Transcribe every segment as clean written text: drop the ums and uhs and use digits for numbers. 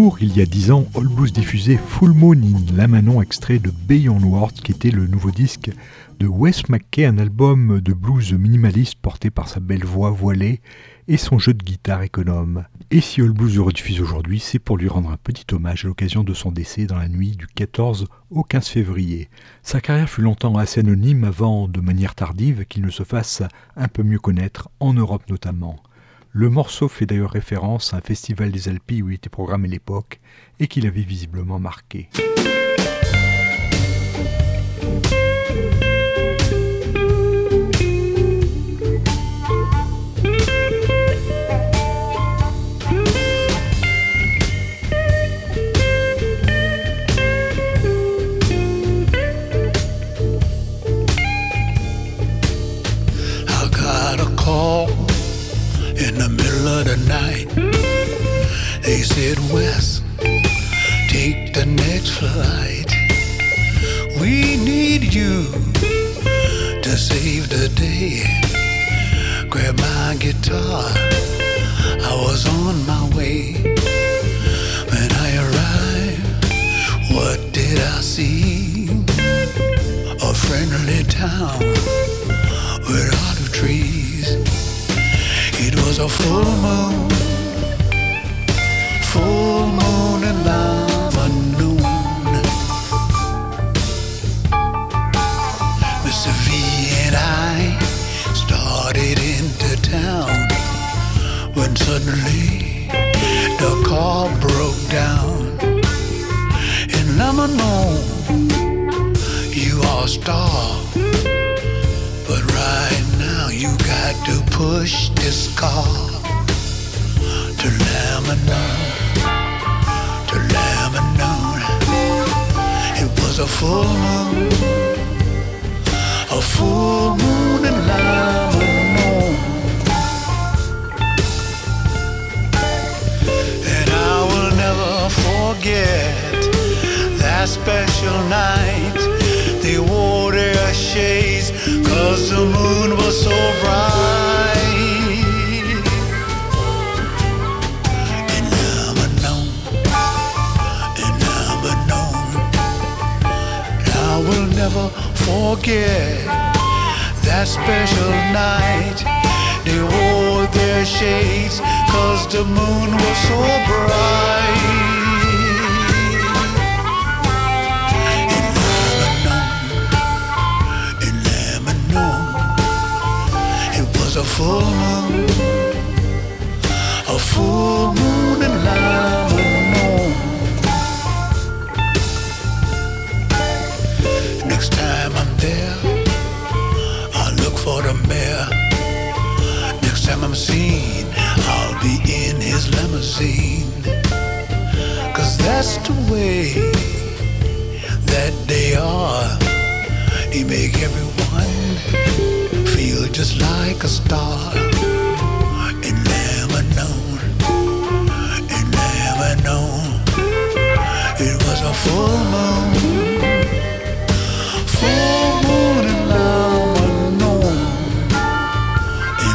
retour, il y a 10 ans, All Blues diffusait Full Moon in Lamanon, extrait de Beyond Words, qui était le nouveau disque de Wes McKay, un album de blues minimaliste porté par sa belle voix voilée et son jeu de guitare économe. Et si All Blues le rediffuse aujourd'hui, c'est pour lui rendre un petit hommage à l'occasion de son décès dans la nuit du 14 au 15 février. Sa carrière fut longtemps assez anonyme avant, de manière tardive, qu'il ne se fasse un peu mieux connaître, en Europe notamment. Le morceau fait d'ailleurs référence à un festival des Alpilles où il était programmé à l'époque et qui l'avait visiblement marqué. I got a call in the middle of the night. They said, Wes, take the next flight. We need you to save the day. Grab my guitar, I was on my way. When I arrived, what did I see? A friendly town with olive trees. It was a full moon in Lamanon. Mr. V and I started into town when suddenly the car broke down. In Lamanon, you are a star, but right now you got to push this car to Lamanon, to Lamanon. It was a full moon in Lamanon. And I will never forget that special night. They wore their shades 'cause the moon was so bright. In Lamanon, I will never forget that special night. They wore their shades 'cause the moon was so bright. A full moon in Lamanon. Next time I'm there, I'll look for the mayor. Next time I'm seen, I'll be in his limousine. 'Cause that's the way that they are. They make everyone feel just like a star. In Lamanon, it was a full moon in Lamanon. In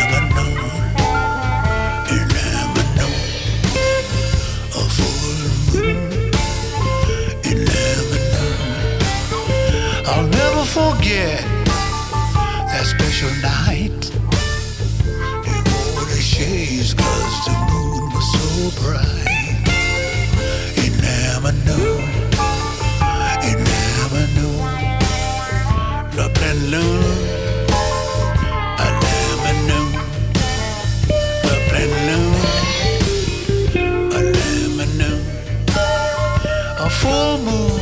Lamanon, a full moon in Lamanon. I'll never forget that special night. They wore the shades 'cause the moon was so bright. In Lamanon, la pleine lune, à Lamanon, la pleine lune, à Lamanon, a full moon.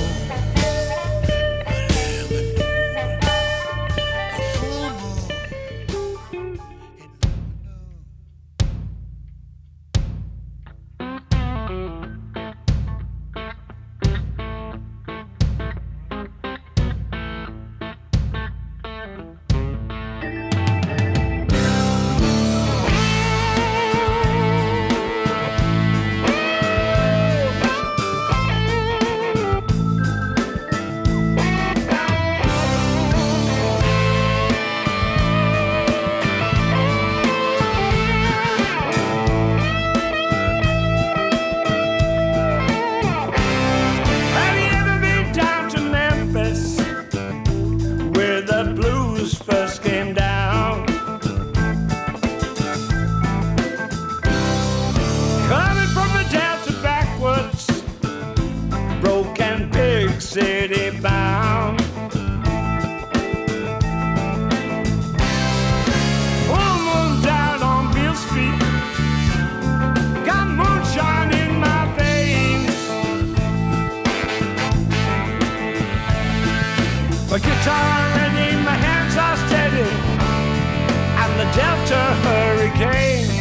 My guitar ready, my hands are steady, and the Delta Hurricane.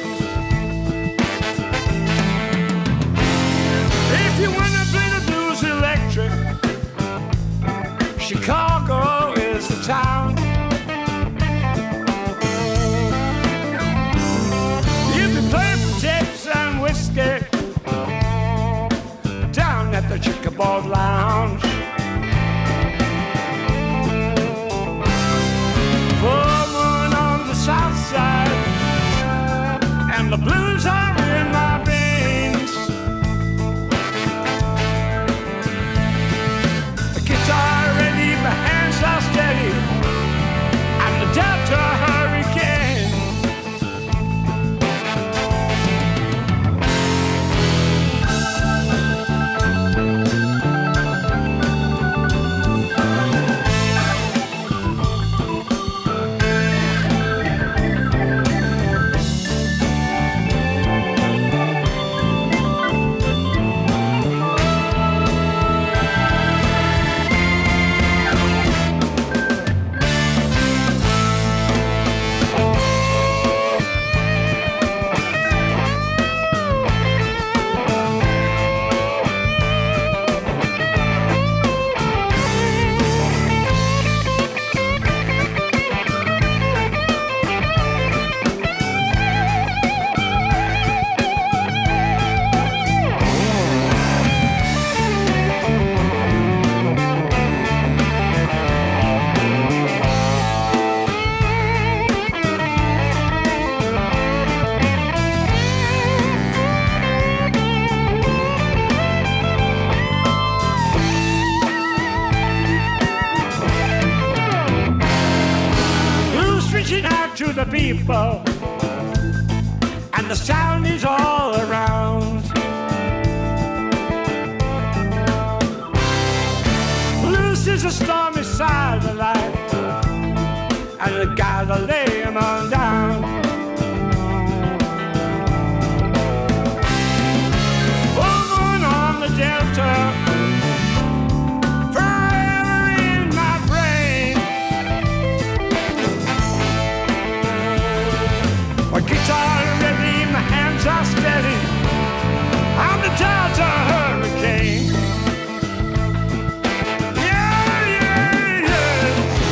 If you wanna play the blues electric, Chicago is the town. If you play for tips and whiskey down at the Checkerboard Lounge, full moon on the south side, and the blues are in my veins. The guitar ready, my hands are steady, and the Delta Hurricane. To the people, and the sound is all around. Blues is a stormy side of life, and the gotta lay 'em on down. Full moon on the Delta, my guitar ready, my hands are steady, I'm the Delta Hurricane. Yeah, yeah, yeah.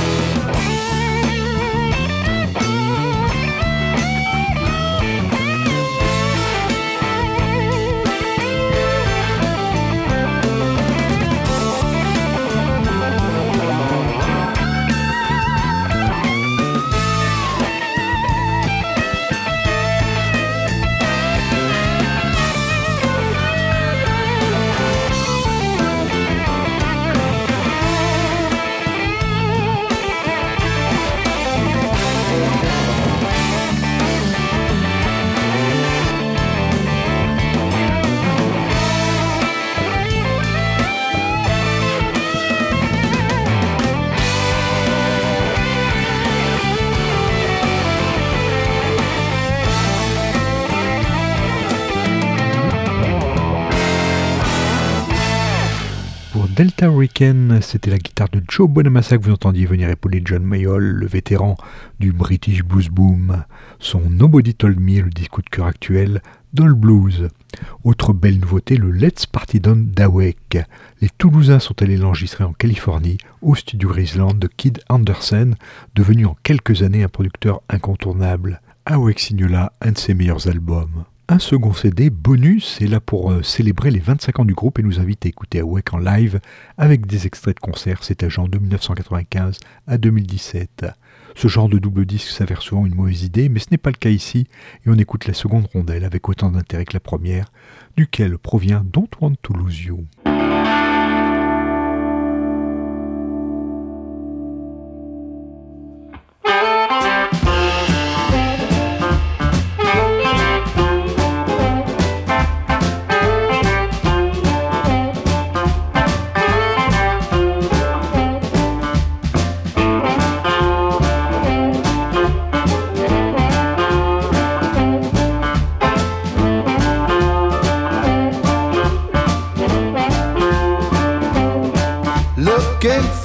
Delta Hurricane, c'était la guitare de Joe Bonamassa que vous entendiez venir épauler John Mayall, le vétéran du British Blues Boom. Son Nobody Told Me est le disque de cœur actuel dans le blues. Autre belle nouveauté, le Let's Party Down d'Awek. Les Toulousains sont allés l'enregistrer en Californie, au studio Graceland de Kid Anderson, devenu en quelques années un producteur incontournable. Awek signe là un de ses meilleurs albums. Un second CD bonus est là pour célébrer les 25 ans du groupe et nous invite à écouter Awek en live avec des extraits de concerts, c'est âgé de 1995 à 2017. Ce genre de double disque s'avère souvent une mauvaise idée, mais ce n'est pas le cas ici et on écoute la seconde rondelle avec autant d'intérêt que la première, duquel provient Don't Want to Lose You.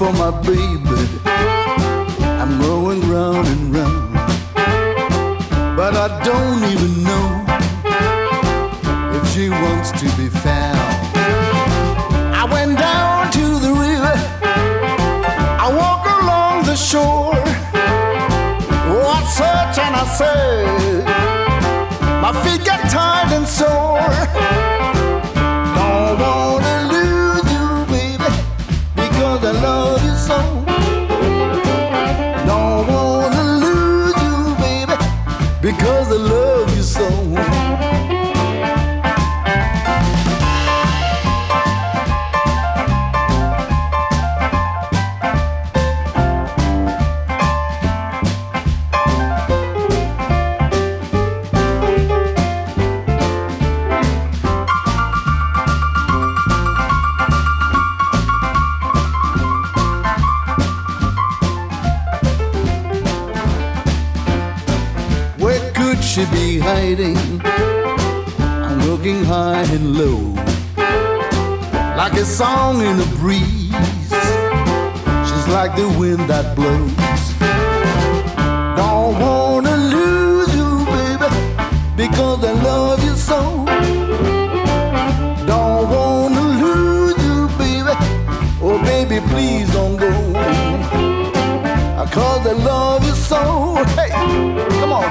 for my baby. I'm going round and round, but I don't even know if she wants to be found. I went down to the river, I walk along the shore. Oh, I search and I search, my feet get tired and sore. Don't wanna lose you, baby, because I love you so. Don't wanna lose you, baby, because I love you so. She be hiding? I'm looking high and low, like a song in a breeze. She's like the wind that blows. Don't wanna lose you, baby, because I love you so. Don't wanna lose you, baby. Oh, baby, please don't go, 'cause I love you so. Hey, come on.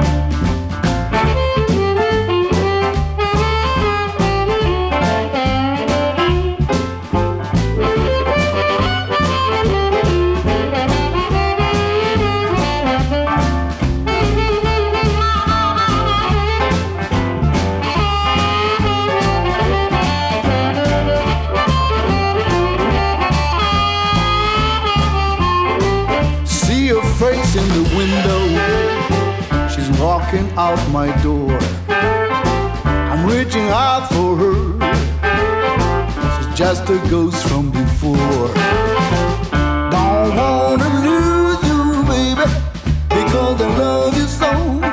In the window, she's walking out my door. I'm reaching out for her, she's just a ghost from before. Don't wanna lose you, baby, because I love you so.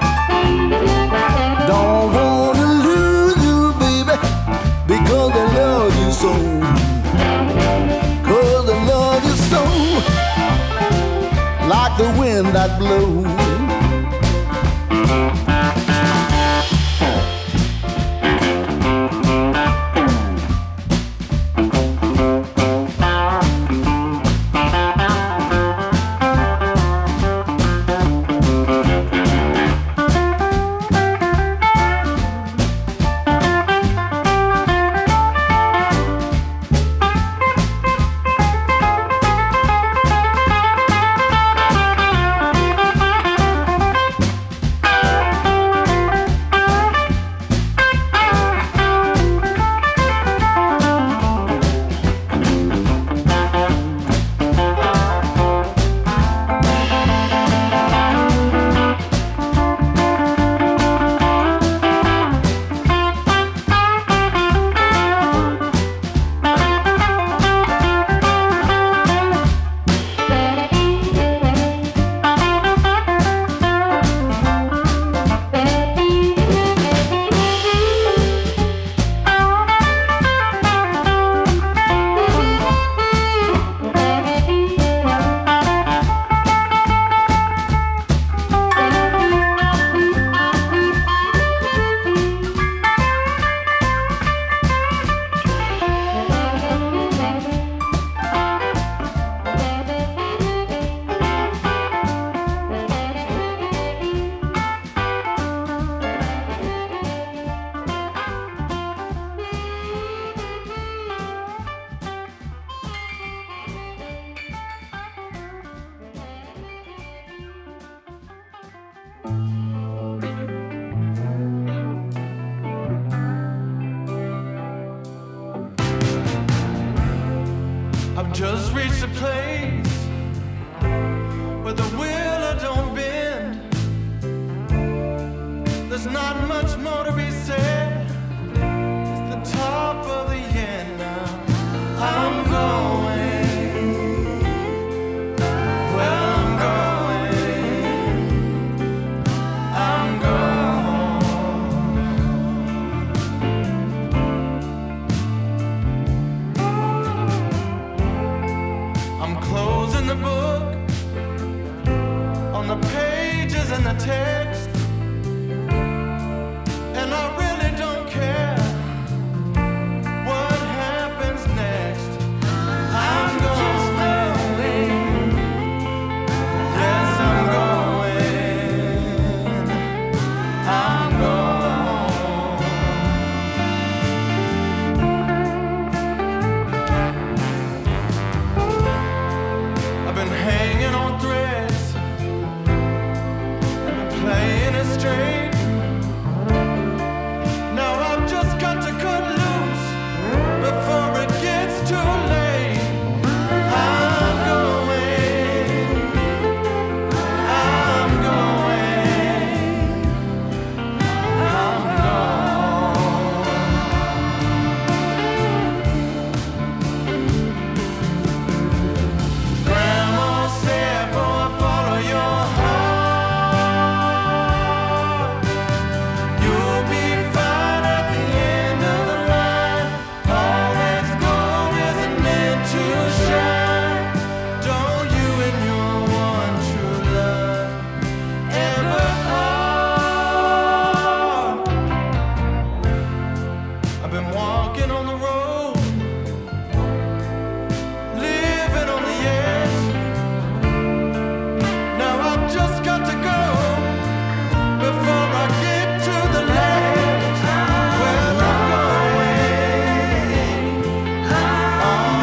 Don't wanna lose you, baby, because I love you so. 'Cause I love you so, like the wind that blows. I've just reached a place where the wheel don't bend. There's not much more to be said. It's the top of the end now. I'm going where I'm going. I'm going. I'm close. goes in the book, on the pages and the text, and I really don't care what happens next. I'm going, yes, I'm going, I'm going. I've been hanging on threads, I've been playing it straight. Now I've just got to cut loose before it gets too late. I'm going, I'm going, I'm going. Grandma said, boy, follow your heart. You'll be fine at the end of the line. All that's gold isn't meant to shine. Don't you and your one true love ever part. I've been walking on the road, living on the edge. Now I've just got to go before I get to the ledge where I'm going. I'm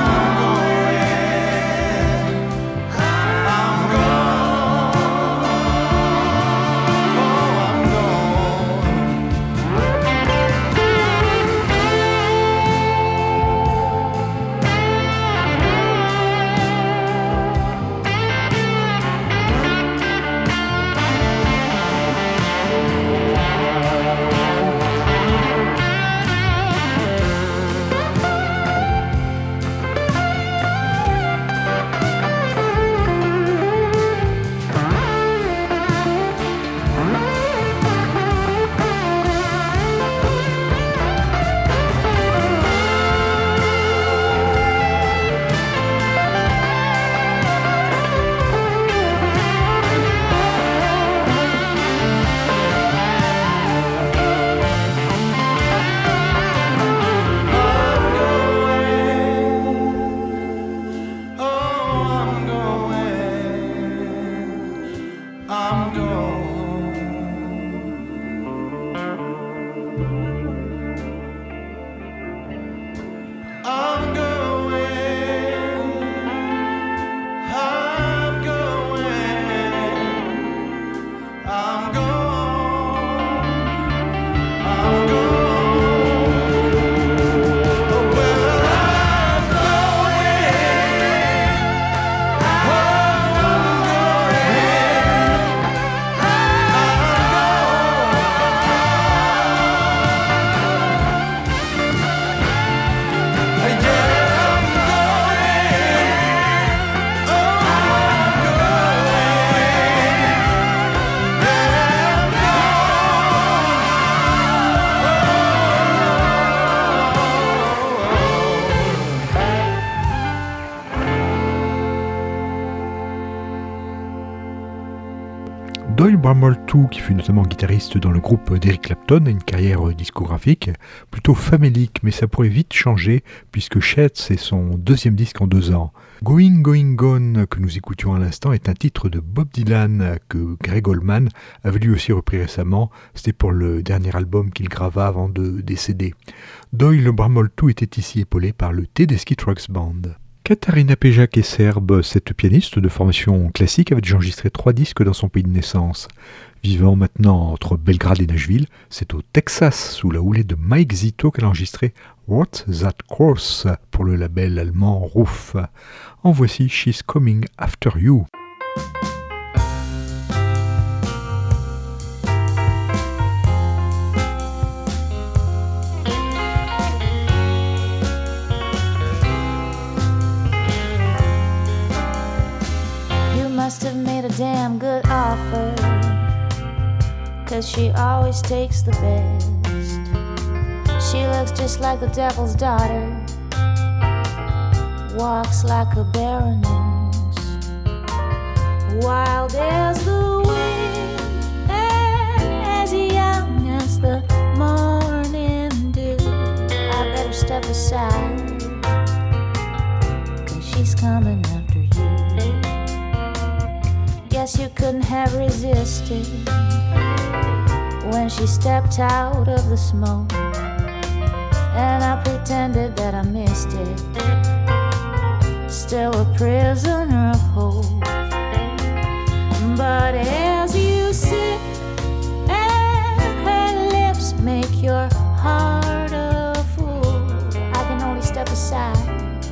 Doyle Bramhall II, qui fut notamment guitariste dans le groupe d'Eric Clapton, a une carrière discographique plutôt famélique, mais ça pourrait vite changer puisque Sheds est son deuxième disque en 2 ans. Going Going Gone, que nous écoutions à l'instant, est un titre de Bob Dylan que Gregg Allman avait lui aussi repris récemment. C'était pour le dernier album qu'il grava avant de décéder. Doyle Bramhall II était ici épaulé par le Tedeschi Trucks Band. Katarina Pejak est serbe, cette pianiste de formation classique avait déjà enregistré 3 disques dans son pays de naissance. Vivant maintenant entre Belgrade et Nashville, c'est au Texas, sous la houlée de Mike Zito, qu'elle a enregistré What's That Course pour le label allemand Ruf. En voici She's Coming After You. Must have made a damn good offer, 'cause she always takes the best. She looks just like the devil's daughter, walks like a baroness. coming after you. Guess you couldn't have resisted when she stepped out of the smoke, and I pretended that I missed it. Still a prisoner of hope. But as you sit and her lips make your heart a fool, I can only step aside,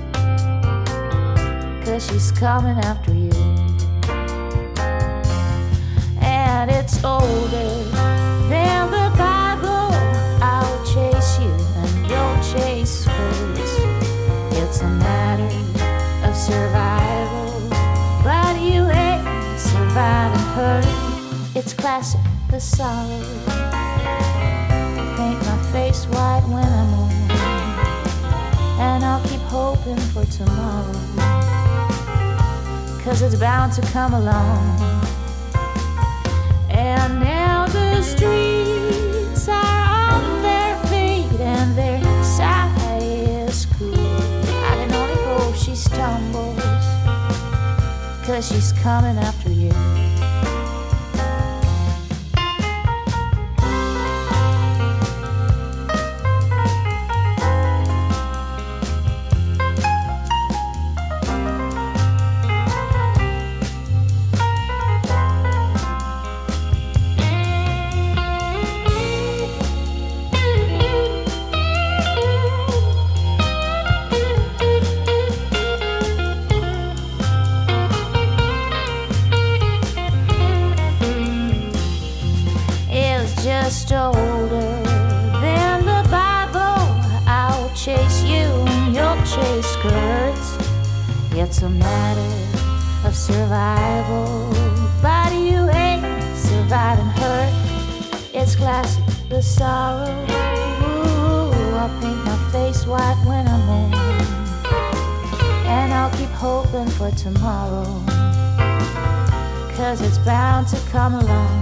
'cause she's coming after you. And it's older than the Bible. I'll chase you and you'll chase hers. It's a matter of survival, but you ain't surviving her. It's classic, the sorrow. Paint my face white when I'm alone, and I'll keep hoping for tomorrow, 'cause it's bound to come along. And now the streets are on their feet and their sigh is cool. I can only hope she stumbles, 'cause she's coming after you. Just older than the Bible. I'll chase you and you'll chase skirts. It's a matter of survival, but you ain't surviving her. It's classic, the sorrow. Ooh, I'll paint my face white when I'm home, and I'll keep hoping for tomorrow, 'cause it's bound to come along.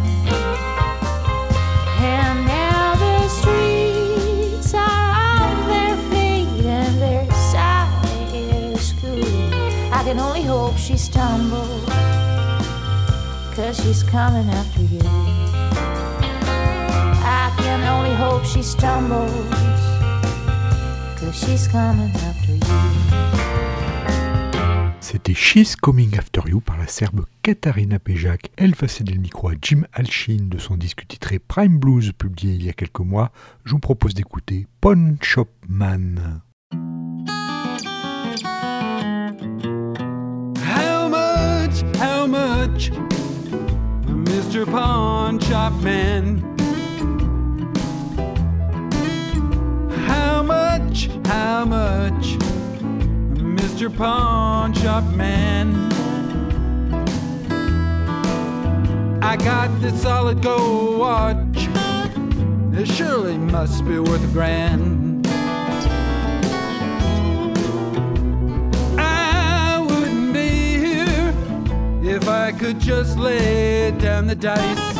And now the streets are on their feet and their sigh is cool. I can only hope she stumbles, 'cause she's coming after you. I can only hope she stumbles, 'cause she's coming after you. C'était She's Coming After You par la Serbe Katarina Pejak. Elle va céder le micro à Jim Alchin de son disque titré Prime Blues, publié il y a quelques mois. Je vous propose d'écouter Pawn Shop Man. How much, Mr. Pawn Shop Man? How much, Mr. Pawn Shop Man? I got this solid gold watch, it surely must be worth $1,000. I wouldn't be here if I could just lay down the dice.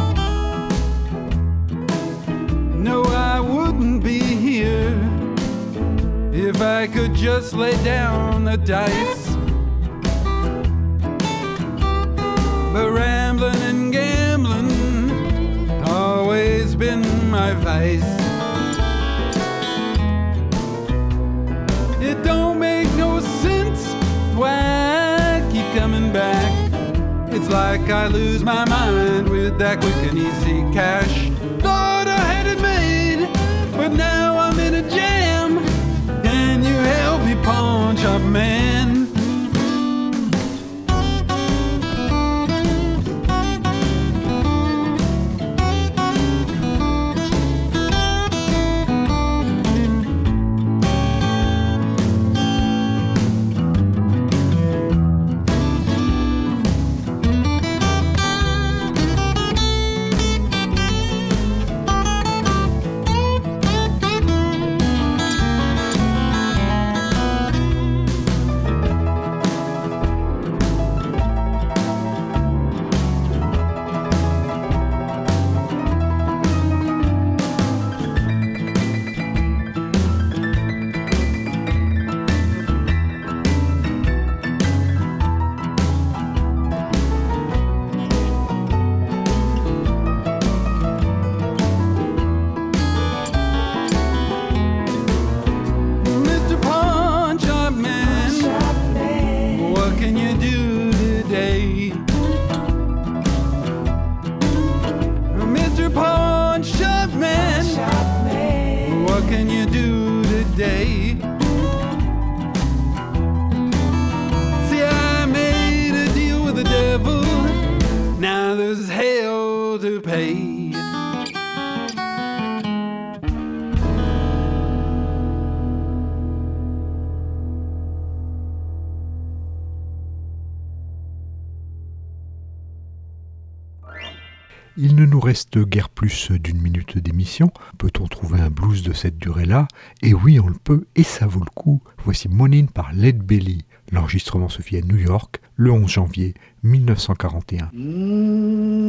No, I wouldn't be here if I could just lay down the dice. But rambling and gambling always been my vice. It don't make no sense why I keep coming back. It's like I lose my mind with that quick and easy cash. Thought I had it made, but now I'm in a jam. Can you help me, Pawn Shop Man? pay. Il ne nous reste guère plus d'une minute d'émission. Peut-on trouver un blues de cette durée-là ? Et oui, on le peut, et ça vaut le coup. Voici Monin par Lead Belly. L'enregistrement se fit à New York le 11 janvier 1941.